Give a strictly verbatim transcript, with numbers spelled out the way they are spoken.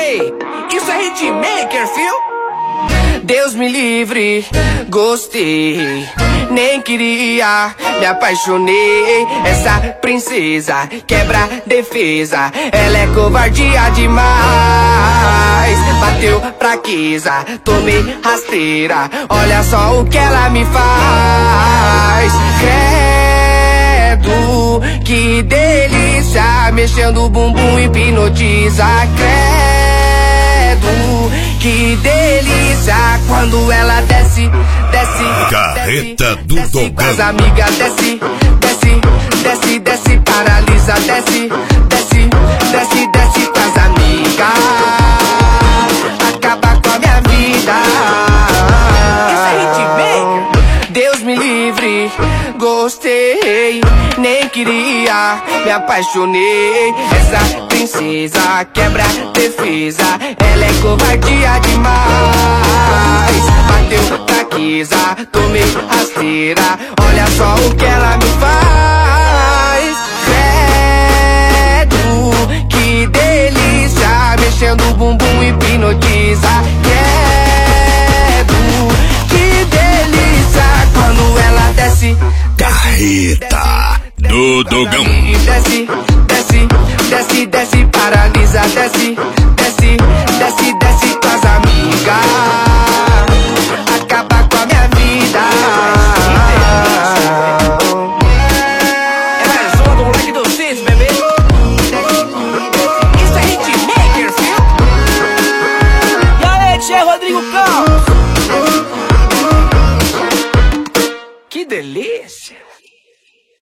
Ei, isso é hitmaker, fio? Deus me livre, gostei, nem queria, me apaixonei. Essa princesa quebra defesa, ela é covardia demais. Bateu fraqueza, tomei rasteira, olha só o que ela me faz. Credo, que delícia, mexendo o bumbum hipnotiza. Credo, que delícia, quando ela desce, desce, Carreta desce, do desce Dogão. com as amigas, desce, desce, desce, desce, paralisa, desce, desce, desce, desce com as amigas, acaba com a minha vida. Isso é hitmaker. Deus me livre, gostei, nem queria, me apaixonei. Essa princesa quebra defesa, ela é covardia demais. Bateu fraqueza, tomei rasteira, olha só o que ela me faz. Credo, que delícia, mexendo o bumbum hipnotiza. Credo, que delícia, quando ela desce, Carreta do Dogão. desce, desce, desce, desce, paralisa, desce, desce, desce, desce com as amigas.